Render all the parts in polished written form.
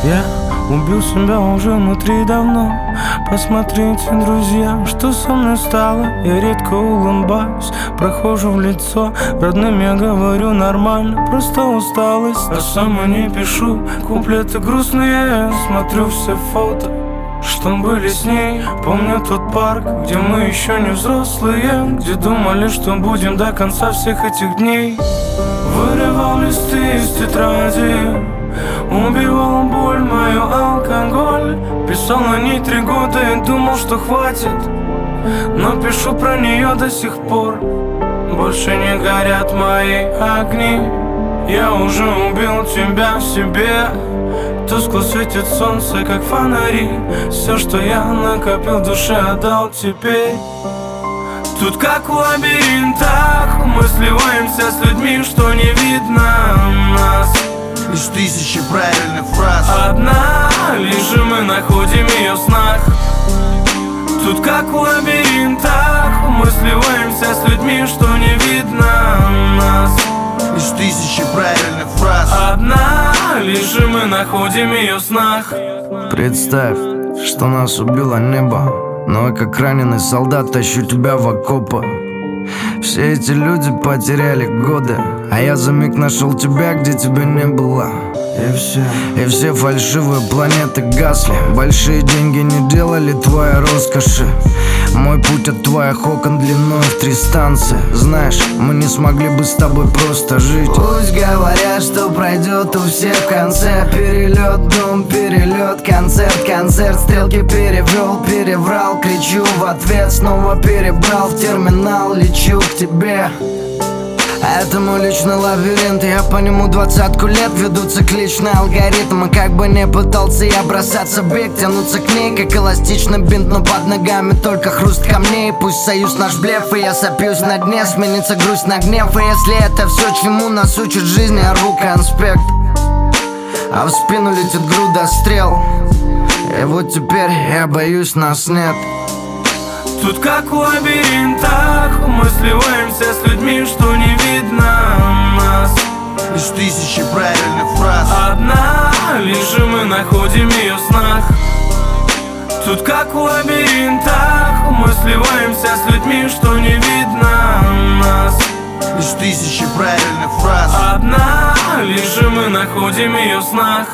Я убил себя уже внутри давно. Посмотрите, друзья, что со мной стало. Я редко улыбаюсь, прохожу в лицо. Родным я говорю нормально, просто усталость. А сама не пишу куплеты грустные. Смотрю все фото, что были с ней. Помню тот парк, где мы еще не взрослые, где думали, что будем до конца всех этих дней. Вырывал листы из тетради, убивал боль мою алкоголь. Писал на ней 3 года и думал, что хватит, но пишу про нее до сих пор. Больше не горят мои огни. Я уже убил тебя в себе. Тускло светит солнце, как фонари. Все, что я накопил в душе, отдал теперь. Тут как в лабиринтах мы сливаемся с людьми, что не видно нас. Из 1000 правильных фраз одна лишь мы находим ее в снах. Тут как в лабиринтах мы сливаемся с людьми, что не видно нас. Из 1000 правильных фраз одна лишь мы находим ее в снах. Представь, что нас убило небо, но я как раненый солдат тащу тебя в окопы. Все эти люди потеряли годы, а я за миг нашел тебя, где тебя не было. И все фальшивые планеты гасли. Большие деньги не делали твоей роскоши. Мой путь от твоих окон длиной в 3 станции. Знаешь, мы не смогли бы с тобой просто жить. Пусть говорят, что пройдет у всех в конце. Перелет, дом, перелет, концерт, концерт. Стрелки перевел, переврал, кричу в ответ. Снова перебрал в терминал, лечу к тебе. Это мой личный лабиринт, я по нему 20 лет веду цикличный алгоритм. И как бы не пытался я бросаться в бег, тянуться к ней, как эластичный бинт, но под ногами только хруст камней. Пусть союз наш блеф, и я сопьюсь на дне, сменится грусть на гнев. И если это все, чему нас учит жизнь, я рву конспект, а в спину летит груда стрел. И вот теперь я боюсь, нас нет. Тут как в лабиринтах мы сливаемся с людьми, что не видно нас. Из 1000 правильных фраз одна лишь мы находим ее в снах. Тут как в лабиринтах мы сливаемся с людьми, что не видно нас. Из 1000 правильных фраз одна лишь мы находим ее в снах.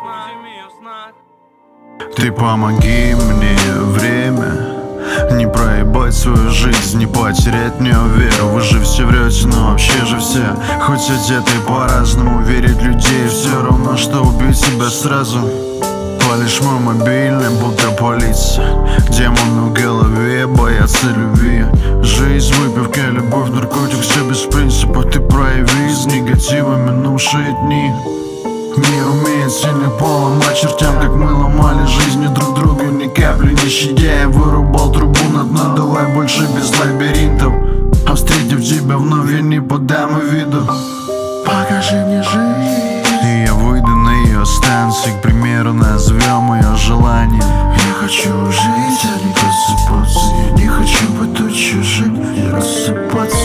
Ты помоги мне, время, не проебать свою жизнь, не потерять в нее веру. Вы же все врете, но вообще же все хоть одеты по-разному, верить людей все равно, что убить себя сразу. Палишь мой мобильный, будто полиция. Демоны в голове боятся любви. Жизнь, выпивка, любовь, наркотик, все без принципа. Ты прояви из негатива минувшие дни. Мир умеет сильных поломать чертям, как мы ломали жизни друг друга, ни капли не щадя. Я вырубал трубу на дно, давай больше без лабиринтов. А встретив тебя вновь, я не подам и виду. Покажи мне жизнь. И я выйду на ее станции, к примеру, назовем ее желанием. Я хочу жить, а не просыпаться. Я не хочу быть чужим и рассыпаться.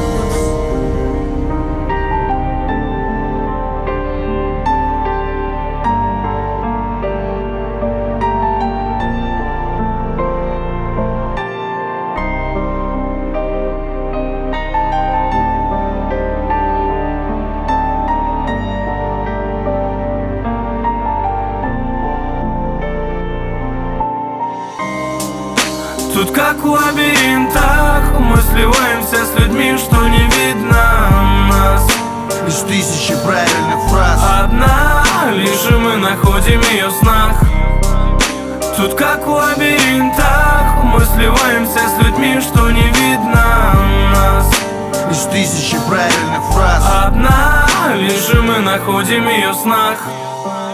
Тут как в лабиринтах мы сливаемся с людьми, что не видно нас. Из 1000 правильных фраз одна лишь мы находим ее в снах. Тут как в лабиринтах мы сливаемся с людьми, что не видно нас. Из 1000 правильных фраз одна лишь мы находим ее в снах.